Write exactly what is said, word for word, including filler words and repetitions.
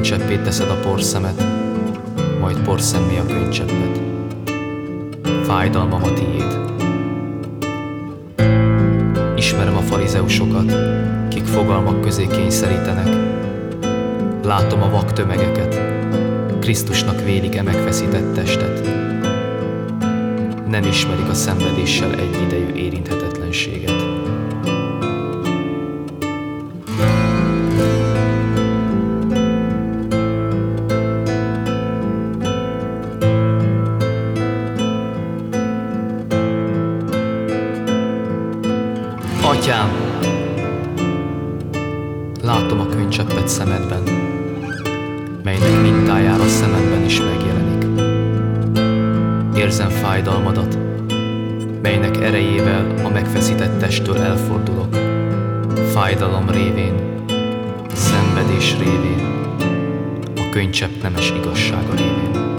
könycseppét teszed a porszemet, majd porszemmé a könycseppet. Fájdalmam a tiéd. Ismerem a farizeusokat, kik fogalmak közé kényszerítenek. Látom a vak tömegeket, Krisztusnak vélik-e megfeszített testet. Nem ismerik a szenvedéssel egyidejű érinthetetlenséget. Atyám, látom a könycseppet szemedben, melynek mintájára szememben is megjelenik. Érzem fájdalmadat, melynek erejével a megfeszített testtől elfordulok. Fájdalom révén, szenvedés révén, a könycsepp nemes igazsága révén.